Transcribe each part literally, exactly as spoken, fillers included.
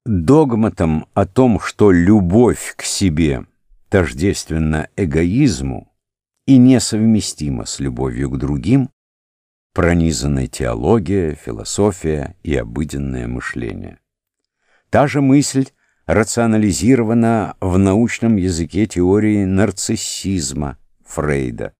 Догматом о том, что любовь к себе тождественна эгоизму и несовместима с любовью к другим, пронизаны теология, философия и обыденное мышление. Та же мысль рационализирована в научном языке теории нарциссизма Фрейда.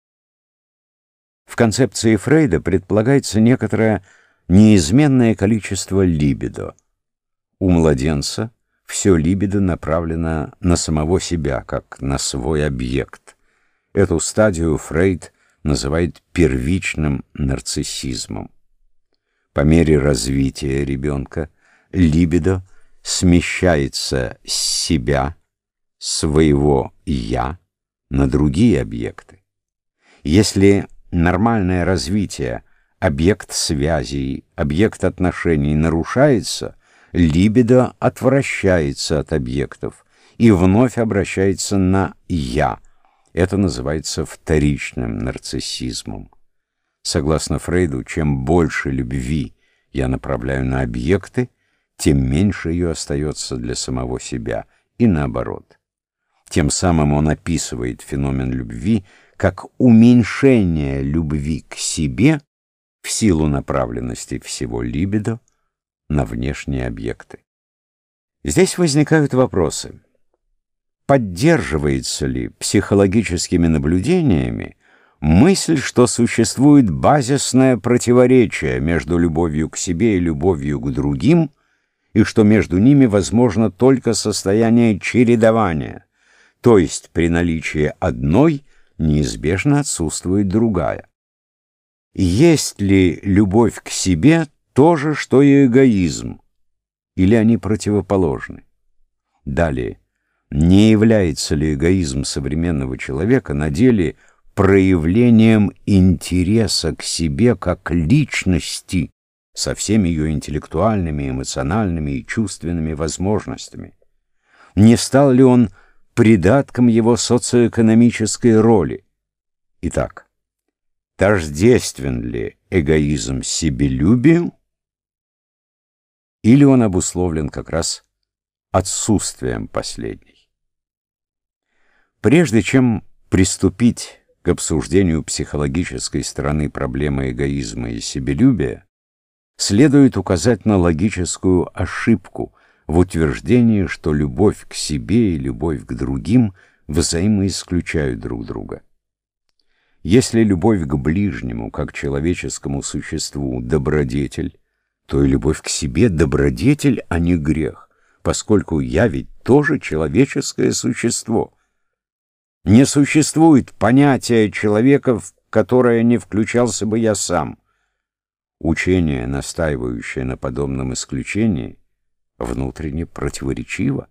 В концепции Фрейда предполагается некоторое неизменное количество либидо. У младенца все либидо направлено на самого себя, как на свой объект. Эту стадию Фрейд называет первичным нарциссизмом. По мере развития ребенка либидо смещается с себя, своего «я», на другие объекты. Если нормальное развитие, объект связей, объект отношений нарушается, либидо отвращается от объектов и вновь обращается на «я». Это называется вторичным нарциссизмом. Согласно Фрейду, чем больше любви я направляю на объекты, тем меньше ее остается для самого себя, и наоборот. Тем самым он описывает феномен любви как уменьшение любви к себе в силу направленности всего либидо на внешние объекты. Здесь возникают вопросы. Поддерживается ли психологическими наблюдениями мысль, что существует базисное противоречие между любовью к себе и любовью к другим, и что между ними возможно только состояние чередования, то есть при наличии одной неизбежно отсутствует другая? Есть ли любовь к себе то же, что и эгоизм, или они противоположны? Далее, не является ли эгоизм современного человека на деле проявлением интереса к себе как личности со всеми ее интеллектуальными, эмоциональными и чувственными возможностями? Не стал ли он придатком его социоэкономической роли? Итак, тождествен ли эгоизм себелюбию, или он обусловлен как раз отсутствием последней? Прежде чем приступить к обсуждению психологической стороны проблемы эгоизма и себелюбия, следует указать на логическую ошибку в утверждении, что любовь к себе и любовь к другим взаимоисключают друг друга. Если любовь к ближнему, как человеческому существу, добродетель, то и любовь к себе добродетель, а не грех, поскольку я ведь тоже человеческое существо. Не существует понятия человека, в которое не включался бы я сам. Учение, настаивающее на подобном исключении, внутренне противоречиво.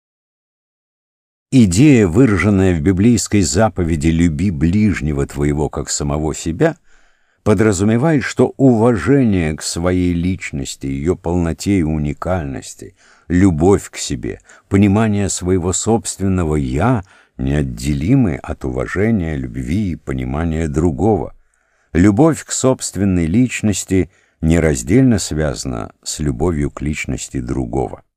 Идея, выраженная в библейской заповеди «люби ближнего твоего, как самого себя», подразумевает, что уважение к своей личности, ее полноте и уникальности, любовь к себе, понимание своего собственного «я» неотделимы от уважения, любви и понимания другого. Любовь к собственной личности нераздельно связана с любовью к личности другого.